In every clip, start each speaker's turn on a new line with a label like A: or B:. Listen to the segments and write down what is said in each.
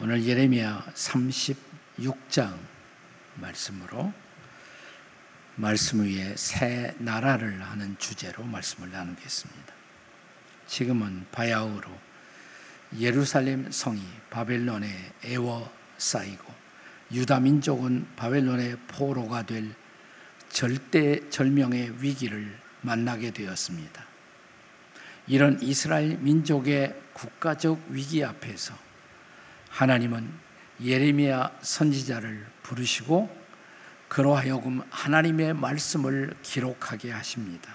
A: 오늘 예레미야 36장 말씀으로 말씀 위에 새 나라를 하는 주제로 말씀을 나누겠습니다. 지금은 바야흐로 예루살렘 성이 바벨론에 에워싸이고 유다 민족은 바벨론의 포로가 될 절대절명의 위기를 만나게 되었습니다. 이런 이스라엘 민족의 국가적 위기 앞에서 하나님은 예레미야 선지자를 부르시고 그로 하여금 하나님의 말씀을 기록하게 하십니다.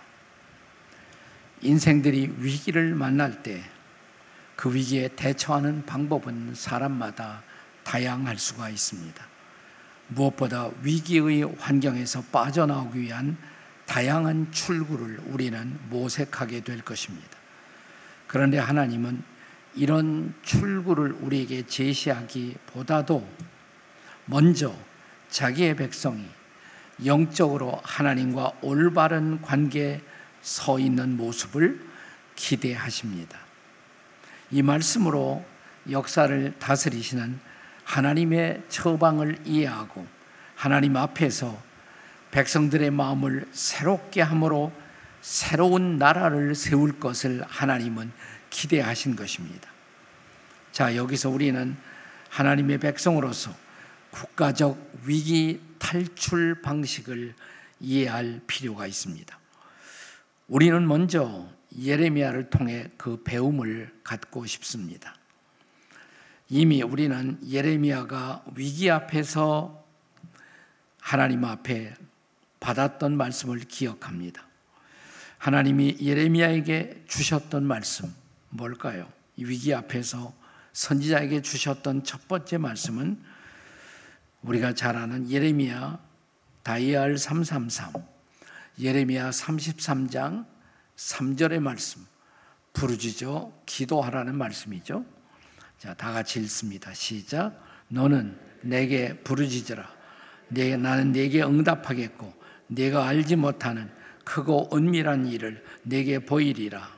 A: 인생들이 위기를 만날 때 그 위기에 대처하는 방법은 사람마다 다양할 수가 있습니다. 무엇보다 위기의 환경에서 빠져나오기 위한 다양한 출구를 우리는 모색하게 될 것입니다. 그런데 하나님은 이런 출구를 우리에게 제시하기보다도 먼저 자기의 백성이 영적으로 하나님과 올바른 관계에 서 있는 모습을 기대하십니다. 이 말씀으로 역사를 다스리시는 하나님의 처방을 이해하고 하나님 앞에서 백성들의 마음을 새롭게 함으로 새로운 나라를 세울 것을 하나님은 기대하신 것입니다. 자, 여기서 우리는 하나님의 백성으로서 국가적 위기 탈출 방식을 이해할 필요가 있습니다. 우리는 먼저 예레미야를 통해 그 배움을 갖고 싶습니다. 이미 우리는 예레미야가 위기 앞에서 하나님 앞에 받았던 말씀을 기억합니다. 하나님이 예레미야에게 주셨던 말씀 뭘까요? 이 위기 앞에서 선지자에게 주셨던 첫 번째 말씀은 우리가 잘 아는 예레미야 다이알 333 예레미야 33장 3절의 말씀 부르짖어 기도하라는 말씀이죠. 자, 다 같이 읽습니다. 시작. 너는 내게 부르짖으라. 나는 내게 응답하겠고 내가 알지 못하는 크고 은밀한 일을 내게 보이리라.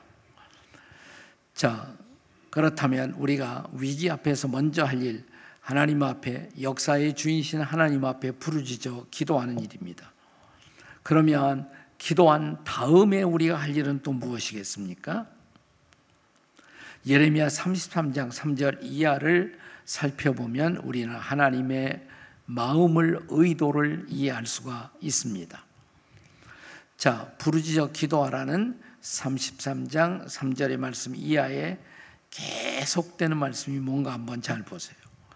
A: 자, 그렇다면 우리가 위기 앞에서 먼저 할 일, 하나님 앞에 역사의 주인이신 하나님 앞에 부르짖어 기도하는 일입니다. 그러면 기도한 다음에 우리가 할 일은 또 무엇이겠습니까? 예레미야 33장 3절 이하를 살펴보면 우리는 하나님의 마음을, 의도를 이해할 수가 있습니다. 자, 부르짖어 기도하라는 33장 3절의 말씀 이하에 계속되는 말씀이 뭔가 한번 잘 보세요.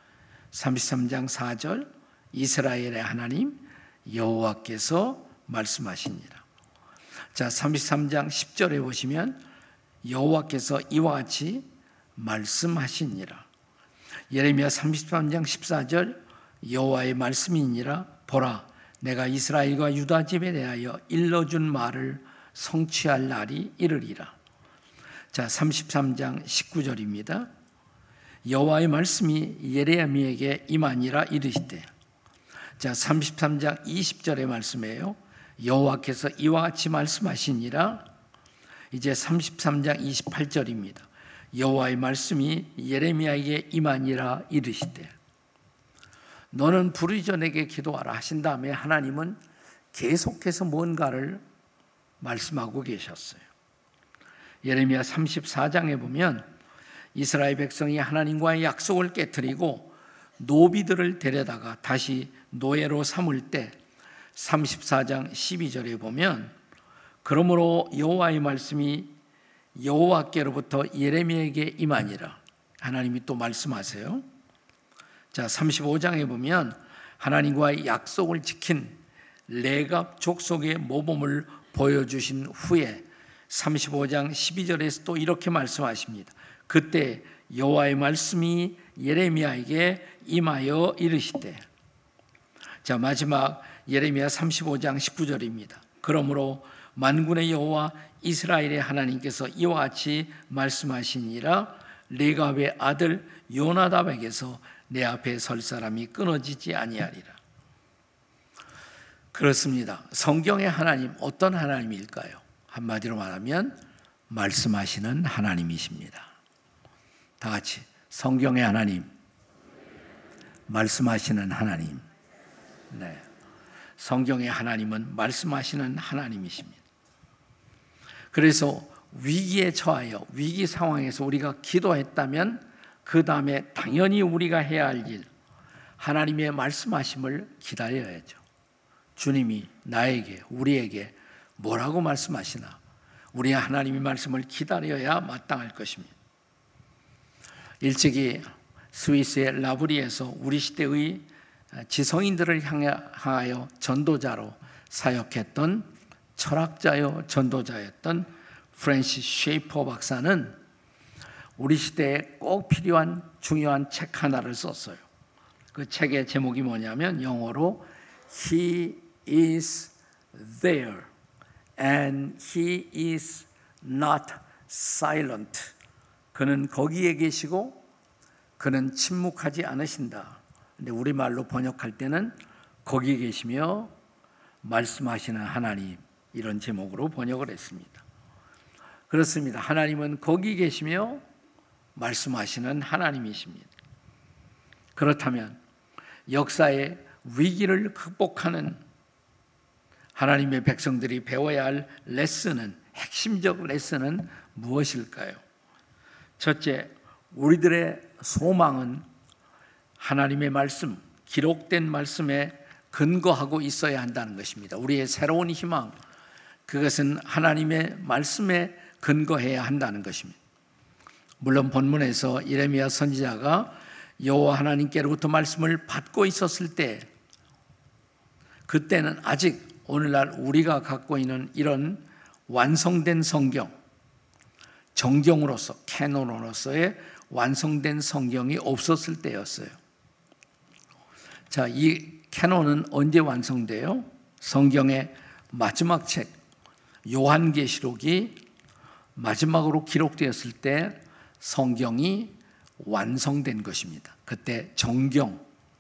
A: 33장 4절 이스라엘의 하나님 여호와께서 말씀하시니라. 자, 33장 10절에 보시면 여호와께서 이와 같이 말씀하시니라. 예레미야 33장 14절 여호와의 말씀이니라. 보라, 내가 이스라엘과 유다 집에 대하여 일러준 말을 성취할 날이 이르리라. 자, 33장 19절입니다. 여호와의 말씀이 예레미야에게 임하니라 이르시되. 자, 33장 20절의 말씀이에요. 여호와께서 이와 같이 말씀하시니라. 이제 33장 28절입니다. 여호와의 말씀이 예레미야에게 임하니라 이르시되. 너는 부르짖어 내게 기도하라 하신 다음에 하나님은 계속해서 뭔가를 말씀하고 계셨어요. 예레미야 34장에 보면 이스라엘 백성이 하나님과의 약속을 깨트리고 노비들을 데려다가 다시 노예로 삼을 때 34장 12절에 보면 그러므로 여호와의 말씀이 여호와께로부터 예레미야에게 임하니라. 하나님이 또 말씀하세요. 자, 35장에 보면 하나님과의 약속을 지킨 레갑 족속의 모범을 보여주신 후에 35장 12절에서 또 이렇게 말씀하십니다. 그때 여호와의 말씀이 예레미야에게 임하여 이르시되. 자, 마지막 예레미야 35장 19절입니다. 그러므로 만군의 여호와 이스라엘의 하나님께서 이와 같이 말씀하시니라. 레갑의 아들 요나답에게서 내 앞에 설 사람이 끊어지지 아니하리라. 그렇습니다. 성경의 하나님 어떤 하나님일까요? 한마디로 말하면 말씀하시는 하나님이십니다. 다 같이 성경의 하나님 말씀하시는 하나님. 네. 성경의 하나님은 말씀하시는 하나님이십니다. 그래서 위기에 처하여 위기 상황에서 우리가 기도했다면 그 다음에 당연히 우리가 해야 할 일, 하나님의 말씀하심을 기다려야죠. 주님이 나에게, 우리에게 뭐라고 말씀하시나, 우리 하나님의 말씀을 기다려야 마땅할 것입니다. 일찍이 스위스의 라브리에서 우리 시대의 지성인들을 향하여 전도자로 사역했던 철학자요 전도자였던 프랜시스 쉐이퍼 박사는 우리 시대에 꼭 필요한 중요한 책 하나를 썼어요. 그 책의 제목이 뭐냐면 영어로 He is there and he is not silent. 그는 거기에 계시고 그는 침묵하지 않으신다. 근데 우리말로 번역할 때는 거기에 계시며 말씀하시는 하나님, 이런 제목으로 번역을 했습니다. 그렇습니다. 하나님은 거기 계시며 말씀하시는 하나님이십니다. 그렇다면 역사의 위기를 극복하는 하나님의 백성들이 배워야 할 레슨은, 핵심적 레슨은 무엇일까요? 첫째, 우리들의 소망은 하나님의 말씀, 기록된 말씀에 근거하고 있어야 한다는 것입니다. 우리의 새로운 희망, 그것은 하나님의 말씀에 근거해야 한다는 것입니다. 물론 본문에서 예레미야 선지자가 여호와 하나님께로부터 말씀을 받고 있었을 때, 그때는 아직 오늘날 우리가 갖고 있는 이런 완성된 성경, 정경으로서, 캐논으로서의 완성된 성경이 없었을 때였어요. 자, 이 캐논은 언제 완성돼요? 성경의 마지막 책 요한계시록이 마지막으로 기록되었을 때 성경이 완성된 것입니다. 그때 정경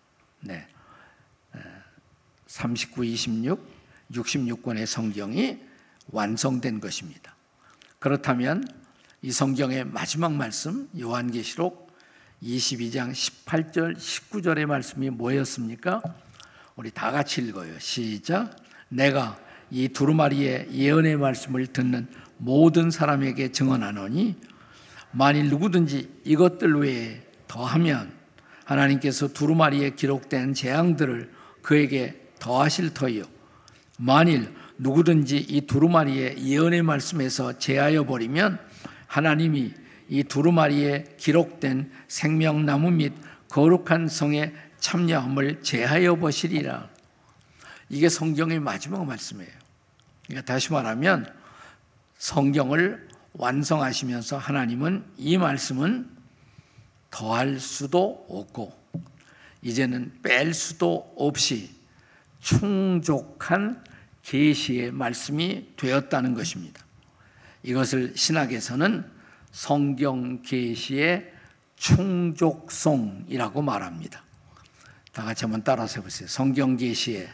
A: 39, 26, 66권의 성경이 완성된 것입니다. 그렇다면 이 성경의 마지막 말씀 요한계시록 22장 18절 19절의 말씀이 뭐였습니까? 우리 다 같이 읽어요. 시작. 내가 이 두루마리의 예언의 말씀을 듣는 모든 사람에게 증언하노니 만일 누구든지 이것들 외에 더하면 하나님께서 두루마리에 기록된 재앙들을 그에게 더하실 터이요 만일 누구든지 이 두루마리의 예언의 말씀에서 제하여 버리면 하나님이 이 두루마리에 기록된 생명나무 및 거룩한 성의 참여함을 제하여 보시리라. 이게 성경의 마지막 말씀이에요. 그러니까 다시 말하면 성경을 완성하시면서 하나님은 이 말씀은 더할 수도 없고 이제는 뺄 수도 없이 충족한 계시의 말씀이 되었다는 것입니다. 이것을 신학에서는 성경 계시의 충족성이라고 말합니다. 다 같이 한번 따라서 해보세요. 성경 계시의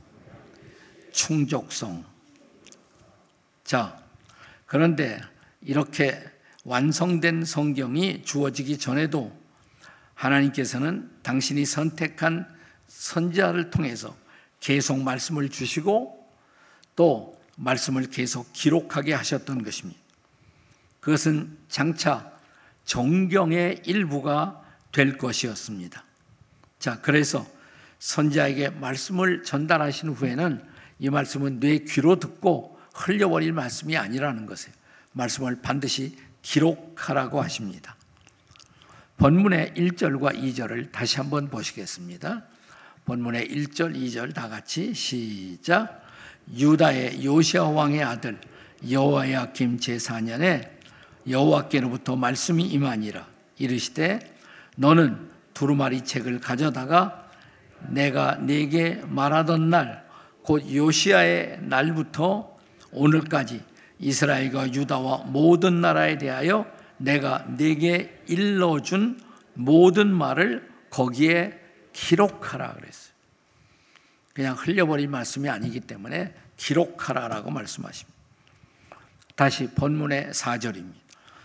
A: 충족성. 자, 그런데 이렇게 완성된 성경이 주어지기 전에도 하나님께서는 당신이 선택한 선지자를 통해서 계속 말씀을 주시고 또 말씀을 계속 기록하게 하셨던 것입니다. 그것은 장차 정경의 일부가 될 것이었습니다. 자, 그래서 선지자에게 말씀을 전달하신 후에는 이 말씀은 내 귀로 듣고 흘려버릴 말씀이 아니라는 것이에요. 말씀을 반드시 기록하라고 하십니다. 본문의 1절과 2절을 다시 한번 보시겠습니다. 본문의 1절, 2절 다 같이 시작. 유다의 요시야 왕의 아들 여호야김 제4년에 여호와께로부터 말씀이 임하니라. 이르시되 너는 두루마리 책을 가져다가 내가 네게 말하던 날 곧 요시야의 날부터 오늘까지 이스라엘과 유다와 모든 나라에 대하여 내가 네게 일러준 모든 말을 거기에 기록하라 그랬어요. 그냥 흘려버린 말씀이 아니기 때문에 기록하라라고 말씀하십니다. 다시 본문의 4절입니다.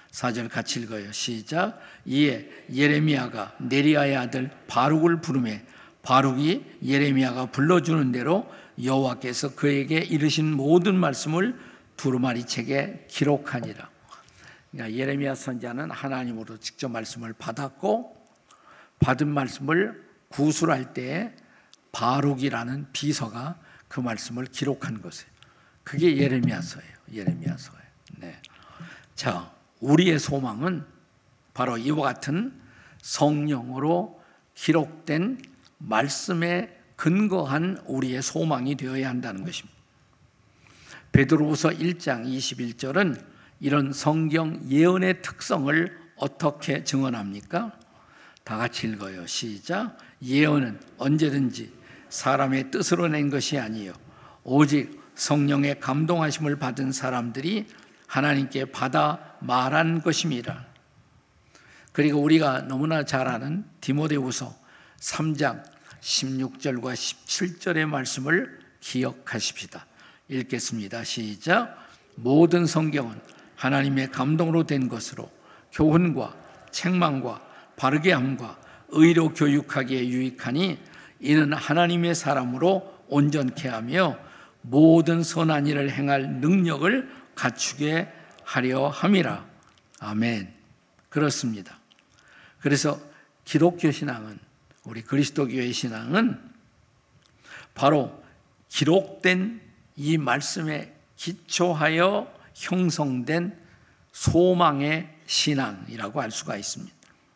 A: 4절 같이 읽어요. 시작. 이에 예레미야가 네리야의 아들 바룩을 부르매 바룩이 예레미야가 불러주는 대로 여호와께서 그에게 이르신 모든 말씀을 두루마리 책에 기록하니라. 그러니까 예레미야 선지자는 하나님으로 직접 말씀을 받았고 받은 말씀을 구술할 때에 바룩이라는 비서가 그 말씀을 기록한 것이에요. 그게 예레미야서예요. 예레미야서예요. 네. 자, 우리의 소망은 바로 이와 같은 성령으로 기록된 말씀에 근거한 우리의 소망이 되어야 한다는 것입니다. 베드로후서 1장 21절은 이런 성경 예언의 특성을 어떻게 증언합니까? 다 같이 읽어요. 시작. 예언은 언제든지 사람의 뜻으로 낸 것이 아니요 오직 성령의 감동하심을 받은 사람들이 하나님께 받아 말한 것임이라. 그리고 우리가 너무나 잘 아는 디모데후서 3장 16절과 17절의 말씀을 기억하십시다. 읽겠습니다. 시작. 모든 성경은 하나님의 감동으로 된 것으로 교훈과 책망과 바르게 함과 의로 교육하기에 유익하니 이는 하나님의 사람으로 온전케 하며 모든 선한 일을 행할 능력을 갖추게 하려 함이라. 아멘. 그렇습니다. 그래서 기독교 신앙은, 우리 그리스도교의 신앙은 바로 기록된 이 말씀에 기초하여 형성된 소망의 신앙이라고 할 수가 있습니다.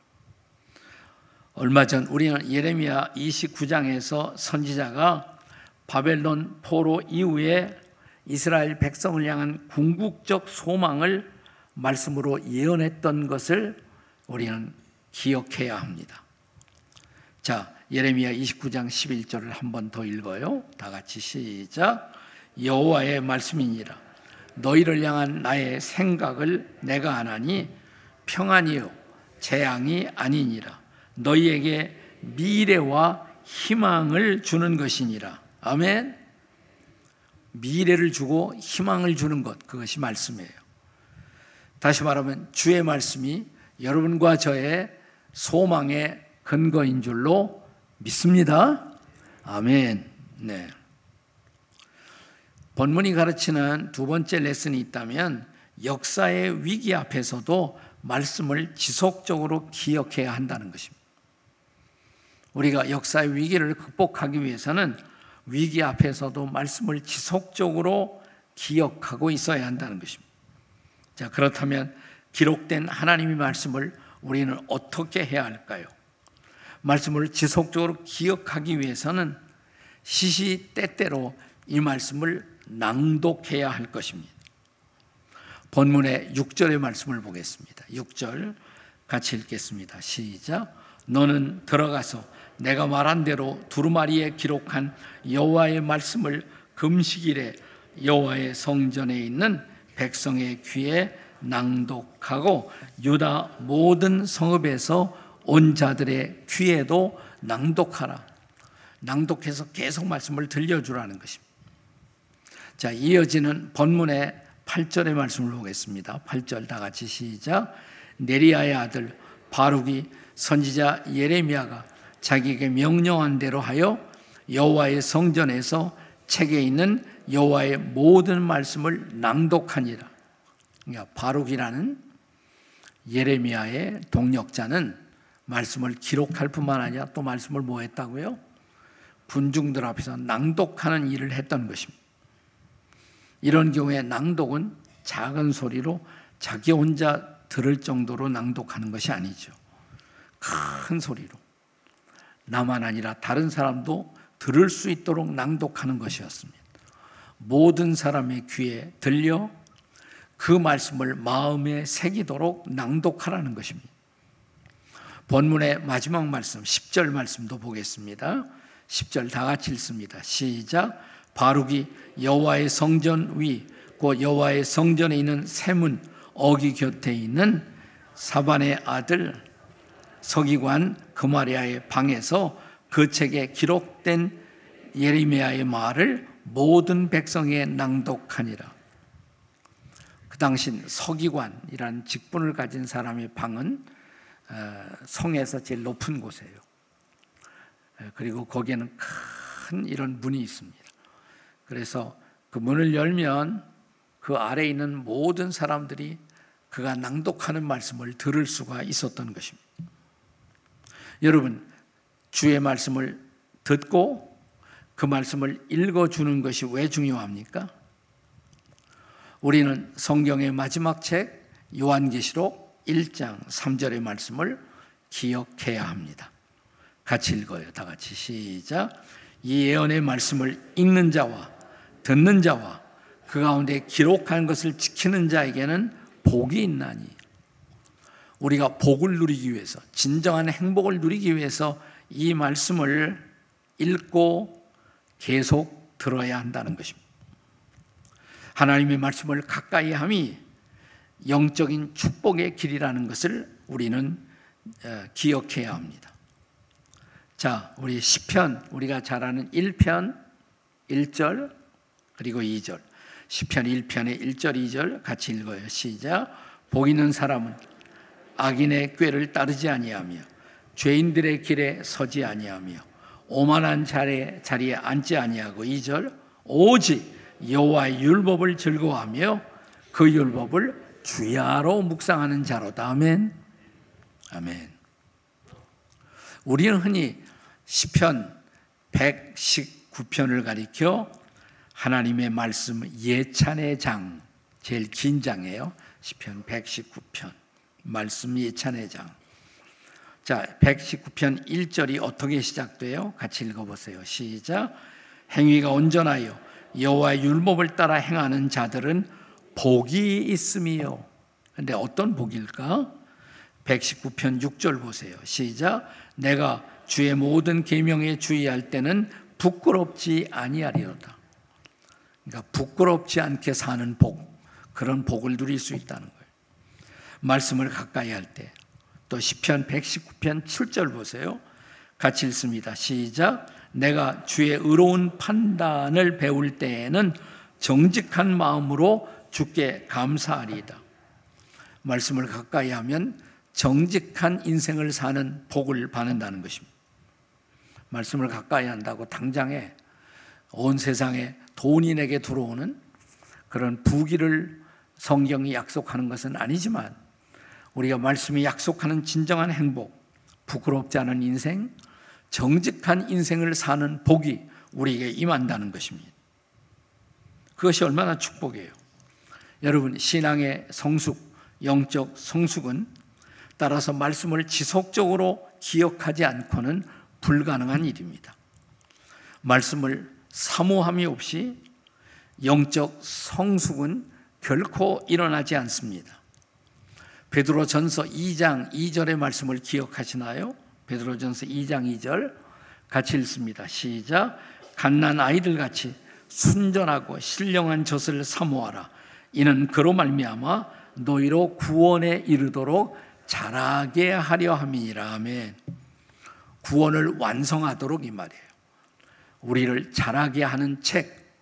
A: 얼마 전 우리는 예레미야 29장에서 선지자가 바벨론 포로 이후에 이스라엘 백성을 향한 궁극적 소망을 말씀으로 예언했던 것을 우리는 기억해야 합니다. 자, 예레미야 29장 11절을 한 번 더 읽어요. 다 같이 시작. 여호와의 말씀이니라. 너희를 향한 나의 생각을 내가 아나니 평안이요 재앙이 아니니라. 너희에게 미래와 희망을 주는 것이니라. 아멘. 미래를 주고 희망을 주는 것, 그것이 말씀이에요. 다시 말하면 주의 말씀이 여러분과 저의 소망의 근거인 줄로 믿습니다. 아멘. 네. 본문이 가르치는 두 번째 레슨이 있다면 역사의 위기 앞에서도 말씀을 지속적으로 기억해야 한다는 것입니다. 우리가 역사의 위기를 극복하기 위해서는 위기 앞에서도 말씀을 지속적으로 기억하고 있어야 한다는 것입니다. 자, 그렇다면 기록된 하나님의 말씀을 우리는 어떻게 해야 할까요? 말씀을 지속적으로 기억하기 위해서는 시시때때로 이 말씀을 낭독해야 할 것입니다. 본문의 6절의 말씀을 보겠습니다. 6절 같이 읽겠습니다. 시작. 너는 들어가서 내가 말한 대로 두루마리에 기록한 여호와의 말씀을 금식일에 여호와의 성전에 있는 백성의 귀에 낭독하고 유다 모든 성읍에서 온 자들의 귀에도 낭독하라. 낭독해서 계속 말씀을 들려주라는 것입니다. 자, 이어지는 본문의 8절의 말씀을 보겠습니다. 8절 다 같이 시작. 네리야의 아들 바룩이 선지자 예레미야가 자기에게 명령한 대로 하여 여호와의 성전에서 책에 있는 여호와의 모든 말씀을 낭독하니라. 그러니까 바룩이라는 예레미야의 동역자는 말씀을 기록할 뿐만 아니라 또 말씀을 뭐 했다고요? 군중들 앞에서 낭독하는 일을 했던 것입니다. 이런 경우에 낭독은 작은 소리로 자기 혼자 들을 정도로 낭독하는 것이 아니죠. 큰 소리로 나만 아니라 다른 사람도 들을 수 있도록 낭독하는 것이었습니다. 모든 사람의 귀에 들려 그 말씀을 마음에 새기도록 낭독하라는 것입니다. 본문의 마지막 말씀 10절 말씀도 보겠습니다. 10절 다 같이 읽습니다. 시작. 바룩이 여호와의 성전 위 곧 여호와의 성전에 있는 세문 어기 곁에 있는 사반의 아들 서기관 그마리아의 방에서 그 책에 기록된 예레미야의 말을 모든 백성에 낭독하니라. 당시 서기관이라는 직분을 가진 사람의 방은 성에서 제일 높은 곳이에요. 그리고 거기에는 큰 이런 문이 있습니다. 그래서 그 문을 열면 그 아래에 있는 모든 사람들이 그가 낭독하는 말씀을 들을 수가 있었던 것입니다. 여러분, 주의 말씀을 듣고 그 말씀을 읽어주는 것이 왜 중요합니까? 우리는 성경의 마지막 책 요한계시록 1장 3절의 말씀을 기억해야 합니다. 같이 읽어요. 다 같이 시작. 이 예언의 말씀을 읽는 자와 듣는 자와 그 가운데 기록한 것을 지키는 자에게는 복이 있나니. 우리가 복을 누리기 위해서, 진정한 행복을 누리기 위해서 이 말씀을 읽고 계속 들어야 한다는 것입니다. 하나님의 말씀을 가까이 함이 영적인 축복의 길이라는 것을 우리는 기억해야 합니다. 자, 우리 시편, 우리가 잘 아는 1편 1절 그리고 2절, 시편 1편의 1절 2절 같이 읽어요. 시작. 복 있는 사람은 악인의 꾀를 따르지 아니하며 죄인들의 길에 서지 아니하며 오만한 자리에 앉지 아니하고 2절 오직 여호와의 율법을 즐거워하며 그 율법을 주야로 묵상하는 자로다. 아멘. 아멘. 우리는 흔히 시편 119편을 가리켜 하나님의 말씀 예찬의 장, 제일 긴 장이에요. 시편 119편 말씀 예찬의 장. 자, 119편 1절이 어떻게 시작돼요? 같이 읽어보세요. 시작. 행위가 온전하여 여호와의 율법을 따라 행하는 자들은 복이 있음이요. 그런데 어떤 복일까? 119편 6절 보세요. 시작. 내가 주의 모든 계명에 주의할 때는 부끄럽지 아니하리로다. 그러니까 부끄럽지 않게 사는 복, 그런 복을 누릴 수 있다는 거예요. 말씀을 가까이 할 때. 또 시편 119편 7절 보세요. 같이 읽습니다. 시작. 내가 주의 의로운 판단을 배울 때에는 정직한 마음으로 주께 감사하리이다. 말씀을 가까이 하면 정직한 인생을 사는 복을 받는다는 것입니다. 말씀을 가까이 한다고 당장에 온 세상에 돈이 내게 들어오는 그런 부귀를 성경이 약속하는 것은 아니지만 우리가 말씀이 약속하는 진정한 행복, 부끄럽지 않은 인생, 정직한 인생을 사는 복이 우리에게 임한다는 것입니다. 그것이 얼마나 축복이에요. 여러분, 신앙의 성숙, 영적 성숙은 따라서 말씀을 지속적으로 기억하지 않고는 불가능한 일입니다. 말씀을 사모함이 없이 영적 성숙은 결코 일어나지 않습니다. 베드로전서 2장 2절의 말씀을 기억하시나요? 베드로전서 2장 2절 같이 읽습니다. 시작. 갓난 아이들같이 순전하고 신령한 젖을 사모하라. 이는 그로 말미암아 너희로 구원에 이르도록 자라게 하려 함이니라. 아멘. 구원을 완성하도록 이 말이에요. 우리를 자라게 하는 책,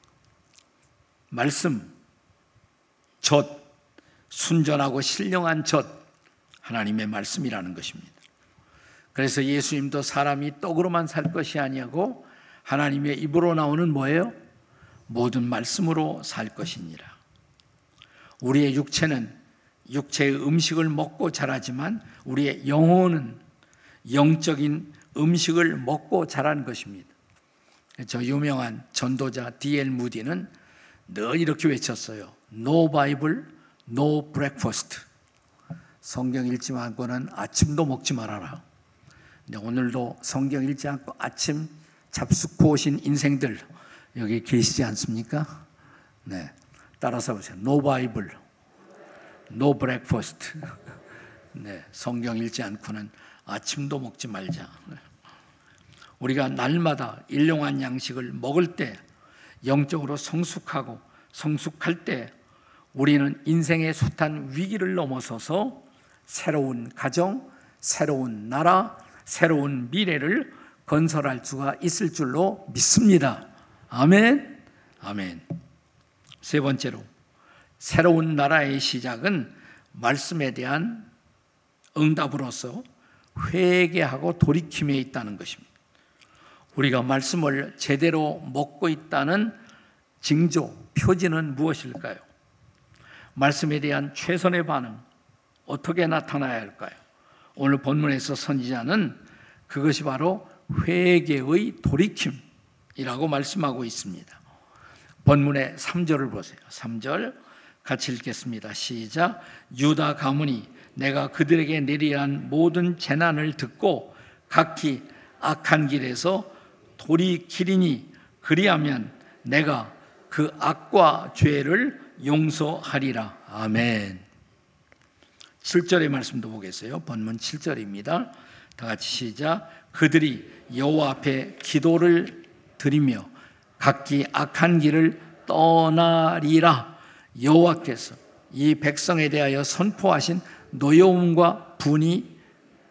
A: 말씀, 젖, 순전하고 신령한 젖, 하나님의 말씀이라는 것입니다. 그래서 예수님도 사람이 떡으로만 살 것이 아니고 하나님의 입으로 나오는 뭐예요? 모든 말씀으로 살 것이니라. 우리의 육체는 육체의 음식을 먹고 자라지만 우리의 영혼은 영적인 음식을 먹고 자란 것입니다. 저 유명한 전도자 D.L. 무디는 늘 이렇게 외쳤어요. No Bible, no breakfast. 성경 읽지 않고는 아침도 먹지 말아라. 근데 오늘도 성경 읽지 않고 아침 잡숫고 오신 인생들 여기 계시지 않습니까? 네, 따라서 보세요. No Bible, no breakfast. 네, 성경 읽지 않고는 아침도 먹지 말자. 우리가 날마다 일용한 양식을 먹을 때, 영적으로 성숙하고 성숙할 때 우리는 인생의 숱한 위기를 넘어서서 새로운 가정, 새로운 나라, 새로운 미래를 건설할 수가 있을 줄로 믿습니다. 아멘. 아멘. 세 번째로 새로운 나라의 시작은 말씀에 대한 응답으로서 회개하고 돌이킴에 있다는 것입니다. 우리가 말씀을 제대로 먹고 있다는 징조, 표지는 무엇일까요? 말씀에 대한 최선의 반응, 어떻게 나타나야 할까요? 오늘 본문에서 선지자는 그것이 바로 회개의 돌이킴이라고 말씀하고 있습니다. 본문의 3절을 보세요. 3절 같이 읽겠습니다. 시작. 유다 가문이 내가 그들에게 내리려 한 모든 재난을 듣고 각기 악한 길에서 돌이키리니 그리하면 내가 그 악과 죄를 용서하리라. 아멘. 7절의 말씀도 보겠어요. 본문 7절입니다. 다 같이 시작. 그들이 여호와 앞에 기도를 드리며 각기 악한 길을 떠나리라. 여호와께서 이 백성에 대하여 선포하신 노여움과 분이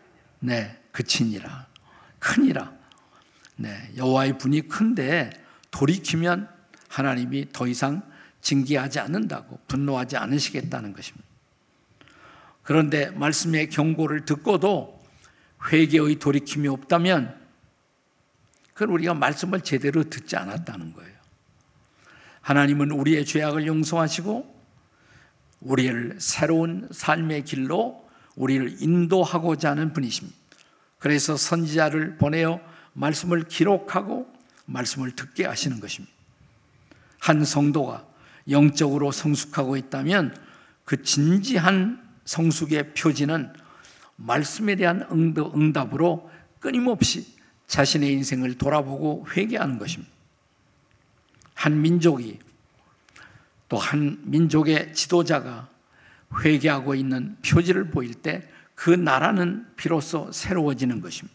A: 그치니라. 크니라. 여호와의 분이 큰데 돌이키면 하나님이 더 이상 징계하지 않는다고, 분노하지 않으시겠다는 것입니다. 그런데 말씀의 경고를 듣고도 회개의 돌이킴이 없다면 그건 우리가 말씀을 제대로 듣지 않았다는 거예요. 하나님은 우리의 죄악을 용서하시고 우리를 새로운 삶의 길로 우리를 인도하고자 하는 분이십니다. 그래서 선지자를 보내어 말씀을 기록하고 말씀을 듣게 하시는 것입니다. 한 성도가 영적으로 성숙하고 있다면 그 진지한 성숙의 표지는 말씀에 대한 응답으로 끊임없이 자신의 인생을 돌아보고 회개하는 것입니다. 한 민족이 또 한 민족의 지도자가 회개하고 있는 표지를 보일 때 그 나라는 비로소 새로워지는 것입니다.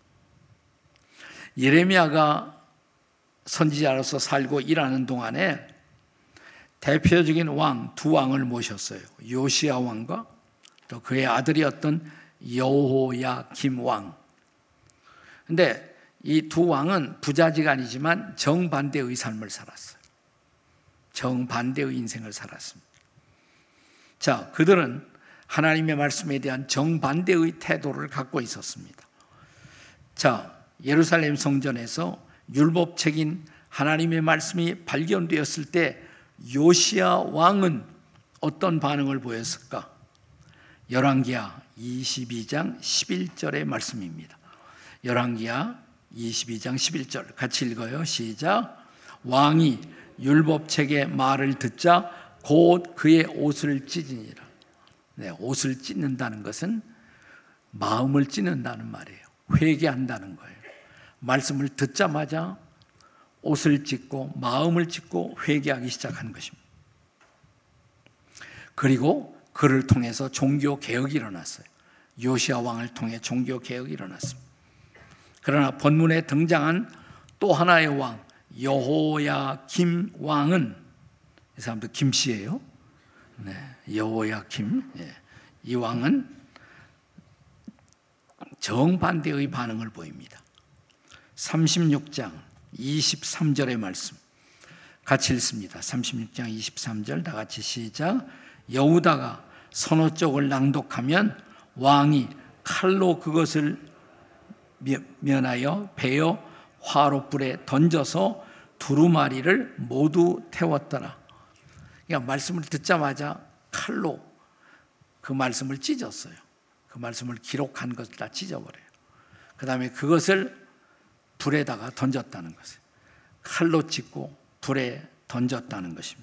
A: 예레미야가 선지자로서 살고 일하는 동안에 대표적인 왕, 두 왕을 모셨어요. 요시야 왕과 또 그의 아들이었던 여호야김 왕. 그런데 이 두 왕은 부자지간이지만 정반대의 삶을 살았어요. 정반대의 인생을 살았습니다. 자, 그들은 하나님의 말씀에 대한 정반대의 태도를 갖고 있었습니다. 자, 예루살렘 성전에서 율법책인 하나님의 말씀이 발견되었을 때 요시야 왕은 어떤 반응을 보였을까? 열왕기하 22장 11절의 말씀입니다. 열왕기하 22장 11절 같이 읽어요. 시작. 왕이 율법책의 말을 듣자 곧 그의 옷을 찢으니라. 옷을 찢는다는 것은 마음을 찢는다는 말이에요. 회개한다는 거예요. 말씀을 듣자마자 옷을 찢고 마음을 찢고 회개하기 시작한 것입니다. 그리고 그를 통해서 종교 개혁이 일어났어요. 요시야 왕을 통해 종교 개혁이 일어났습니다. 그러나 본문에 등장한 또 하나의 왕 여호야김 왕은, 이 사람도 김씨예요. 여호야김, 이 왕은 정반대의 반응을 보입니다. 36장 23절의 말씀 같이 읽습니다. 36장 23절 다 같이 시작. 여우다가 서너 쪽을 낭독하면 왕이 칼로 그것을 면하여 베어 화롯불에 던져서 두루마리를 모두 태웠더라. 그러니까 말씀을 듣자마자 칼로 그 말씀을 찢었어요. 그 말씀을 기록한 것을 다 찢어버려요. 그 다음에 그것을 불에다가 던졌다는 것이에요. 칼로 찢고 불에 던졌다는 것입니다.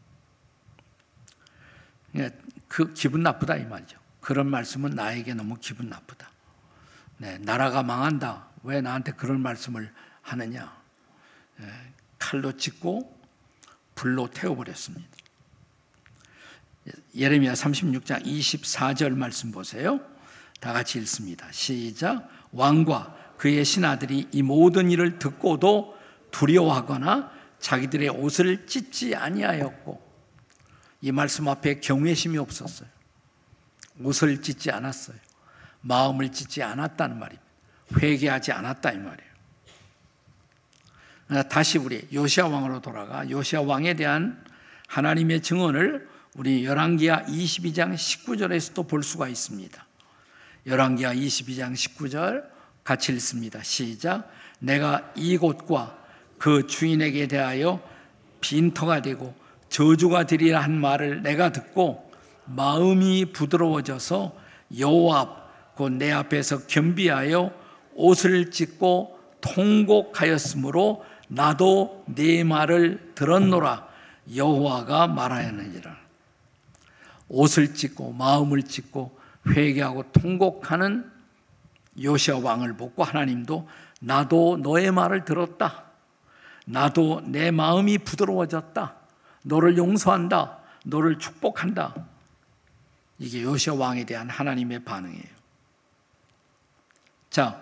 A: 그러니까 그 기분 나쁘다 이 말이죠. 그런 말씀은 나에게 너무 기분 나쁘다. 나라가 망한다. 왜 나한테 그런 말씀을 하느냐. 칼로 찢고 불로 태워버렸습니다. 예레미야 36장 24절 말씀 보세요. 다 같이 읽습니다. 시작. 왕과 그의 신하들이 이 모든 일을 듣고도 두려워하거나 자기들의 옷을 찢지 아니하였고, 이 말씀 앞에 경외심이 없었어요. 옷을 찢지 않았어요. 마음을 찢지 않았다는 말입니다. 회개하지 않았다 이 말이에요. 다시 우리 요시야 왕으로 돌아가 요시야 왕에 대한 하나님의 증언을 우리 열왕기하 22장 19절에서도 볼 수가 있습니다. 열왕기하 22장 19절 같이 읽습니다. 시작. 내가 이곳과 그 주인에게 대하여 빈터가 되고 저주가 되리라 한 말을 내가 듣고 마음이 부드러워져서 여호와 앞 곧 내 앞에서 겸비하여 옷을 찢고 통곡하였으므로 나도 네 말을 들었노라. 여호와가 말하였느니라. 옷을 찢고 마음을 찢고 회개하고 통곡하는 요시야 왕을 보고 하나님도 나도 너의 말을 들었다. 나도 내 마음이 부드러워졌다. 너를 용서한다. 너를 축복한다. 이게 요시야 왕에 대한 하나님의 반응이에요. 자,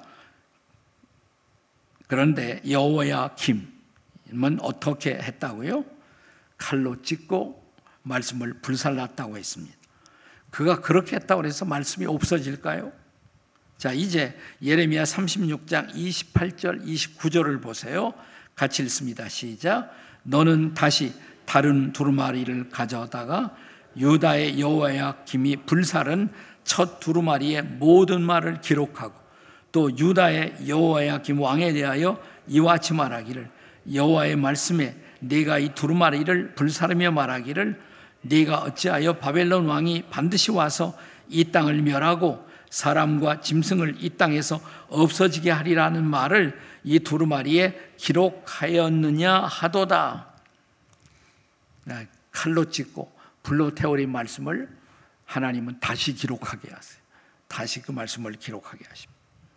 A: 그런데 여호야김은 어떻게 했다고요? 칼로 찢고 말씀을 불살랐다고 했습니다. 그가 그렇게 했다고 해서 말씀이 없어질까요? 자, 이제 예레미야 36장 28절 29절을 보세요. 같이 읽습니다. 시작. 너는 다시 다른 두루마리를 가져다가 유다의 여호야김이 불살은 첫 두루마리의 모든 말을 기록하고 또 유다의 여호야김 왕에 대하여 이와 같이 말하기를 여호와의 말씀에 네가 이 두루마리를 불사르며 말하기를 네가 어찌하여 바벨론 왕이 반드시 와서 이 땅을 멸하고 사람과 짐승을 이 땅에서 없어지게 하리라는 말을 이 두루마리에 기록하였느냐 하도다. 칼로 찢고 불로 태우린 말씀을 하나님은 다시 기록하게 하세요. 다시 그 말씀을 기록하게 하십니다.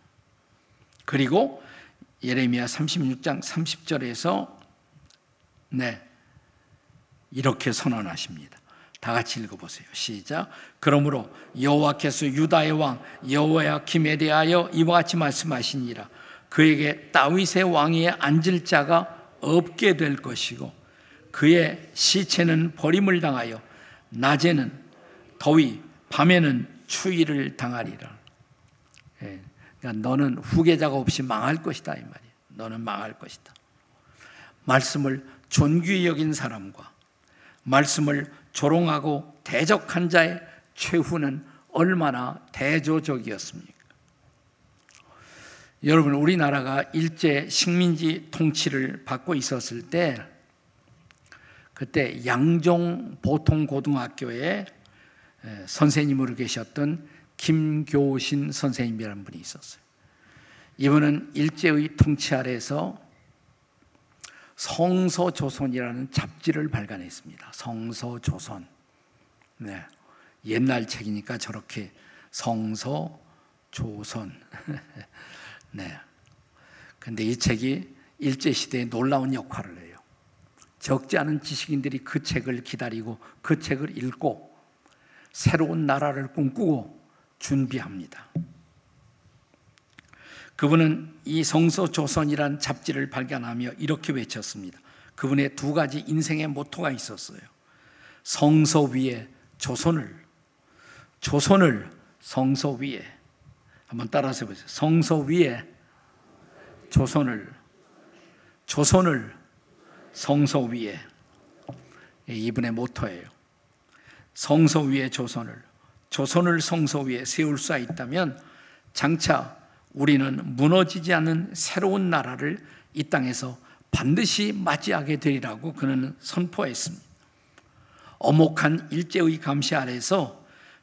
A: 그리고 예레미야 36장 30절에서 이렇게 선언하십니다. 다 같이 읽어보세요. 시작. 그러므로 여호와께서 유다의 왕 여호야김에 대하여 이와 같이 말씀하시니라. 그에게 다윗의 왕위에 앉을 자가 없게 될 것이고 그의 시체는 버림을 당하여 낮에는 더위 밤에는 추위를 당하리라. 그러니까 너는 후계자가 없이 망할 것이다 이 말이에요. 너는 망할 것이다. 말씀을 존귀히 여긴 사람과 말씀을 조롱하고 대적한 자의 최후는 얼마나 대조적이었습니까? 여러분, 우리나라가 일제 식민지 통치를 받고 있었을 때 그때 양종 보통고등학교에 선생님으로 계셨던 김교신 선생님이라는 분이 있었어요. 이분은 일제의 통치 아래에서 성서조선이라는 잡지를 발간했습니다. 성서조선. 옛날 책이니까 저렇게 성서조선. 근데 이 책이 일제시대에 놀라운 역할을 해요. 적지 않은 지식인들이 그 책을 기다리고 그 책을 읽고 새로운 나라를 꿈꾸고 준비합니다. 그분은 이 성서조선이란 잡지를 발견하며 이렇게 외쳤습니다. 그분의 두 가지 인생의 모토가 있었어요. 성서 위에 조선을 성서 위에 한번 따라서 해보세요. 성서 위에 조선을 성서 위에. 이분의 모토예요. 성서 위에 조선을 성서 위에 세울 수 있다면 장차 우리는 무너지지 않는 새로운 나라를 이 땅에서 반드시 맞이하게 되리라고 그는 선포했습니다. 엄혹한 일제의 감시 아래에서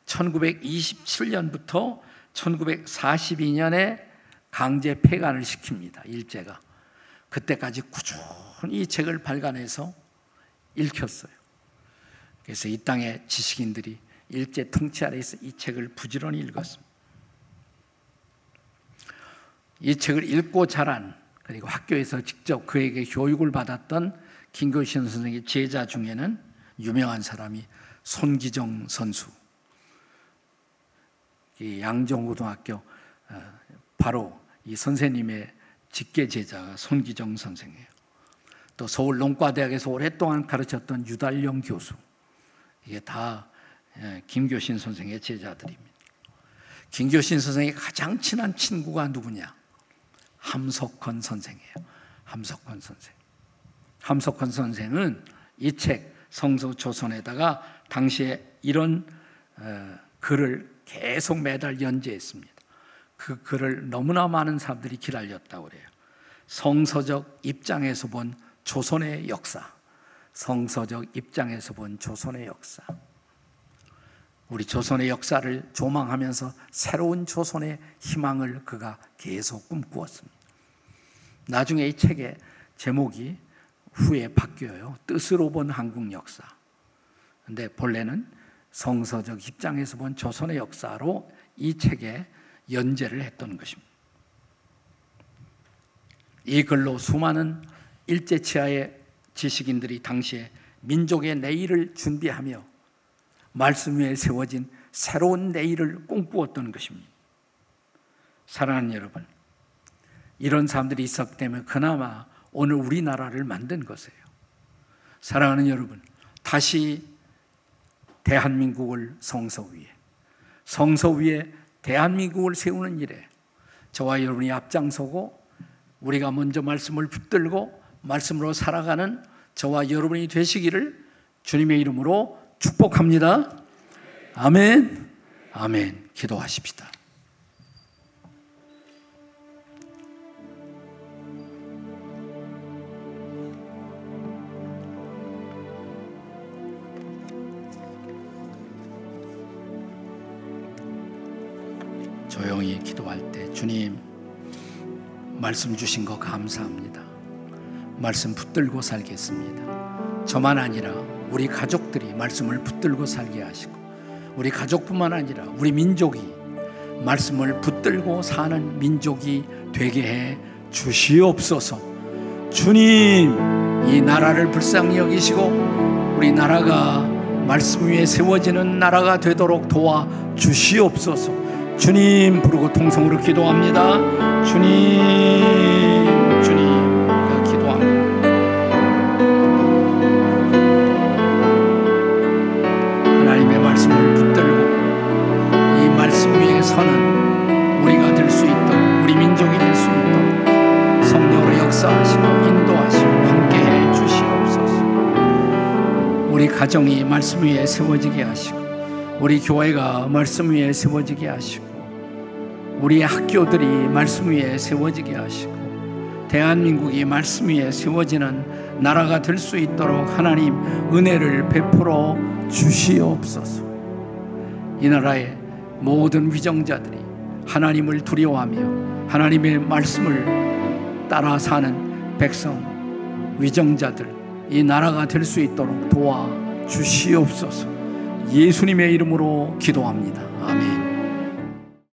A: 1927년부터 1942년에 강제 폐간을 시킵니다. 일제가. 그때까지 꾸준히 이 책을 발간해서 읽혔어요. 그래서 이 땅의 지식인들이 일제 통치 아래에서 이 책을 부지런히 읽었습니다. 이 책을 읽고 자란, 그리고 학교에서 직접 그에게 교육을 받았던 김교신 선생의 제자 중에는 유명한 사람이 손기정 선수, 이 양정고등학교 바로 이 선생님의 직계 제자가 손기정 선생이에요. 또 서울 농과대학에서 오랫동안 가르쳤던 유달령 교수, 이게 다 김교신 선생의 제자들입니다. 김교신 선생의 가장 친한 친구가 누구냐? 함석헌 선생이에요. 함석헌 선생. 함석헌 선생은 이 책 성서 조선에다가 당시에 이런 글을 계속 매달 연재했습니다. 그 글을 너무나 많은 사람들이 기다렸다고 그래요. 성서적 입장에서 본 조선의 역사, 성서적 입장에서 본 조선의 역사. 우리 조선의 역사를 조망하면서 새로운 조선의 희망을 그가 계속 꿈꾸었습니다. 나중에 이 책의 제목이 후에 바뀌어요. 뜻으로 본 한국 역사. 근데 본래는 성서적 입장에서 본 조선의 역사로 이 책에 연재를 했던 것입니다. 이 글로 수많은 일제치하의 지식인들이 당시에 민족의 내일을 준비하며 말씀 위에 세워진 새로운 내일을 꿈꾸었던 것입니다. 사랑하는 여러분, 이런 사람들이 있었기 때문에 그나마 오늘 우리나라를 만든 것이에요. 사랑하는 여러분, 다시 대한민국을 성서 위에 대한민국을 세우는 일에 저와 여러분이 앞장서고 우리가 먼저 말씀을 붙들고 말씀으로 살아가는 저와 여러분이 되시기를 주님의 이름으로 축복합니다. 아멘. 아멘. 기도하십시다. 조용히 기도할 때 주님 말씀 주신 거 감사합니다. 말씀 붙들고 살겠습니다. 저만 아니라 우리 가족들이 말씀을 붙들고 살게 하시고 우리 가족뿐만 아니라 우리 민족이 말씀을 붙들고 사는 민족이 되게 해 주시옵소서. 주님, 이 나라를 불쌍히 여기시고 우리 나라가 말씀 위에 세워지는 나라가 되도록 도와 주시옵소서. 주님 부르고 통성으로 기도합니다. 주님 우리가 기도합니다. 하나님의 말씀을 붙들고 이 말씀 위에 서는 우리가 될 수 있도록, 우리 민족이 될 수 있도록 성령으로 역사하시고 인도하시고 함께해 주시옵소서. 우리 가정이 말씀 위에 세워지게 하시고 우리 교회가 말씀 위에 세워지게 하시고 우리 학교들이 말씀 위에 세워지게 하시고 대한민국이 말씀 위에 세워지는 나라가 될 수 있도록 하나님 은혜를 베풀어 주시옵소서. 이 나라의 모든 위정자들이 하나님을 두려워하며 하나님의 말씀을 따라 사는 백성, 위정자들, 이 나라가 될 수 있도록 도와 주시옵소서. 예수님의 이름으로 기도합니다. 아멘.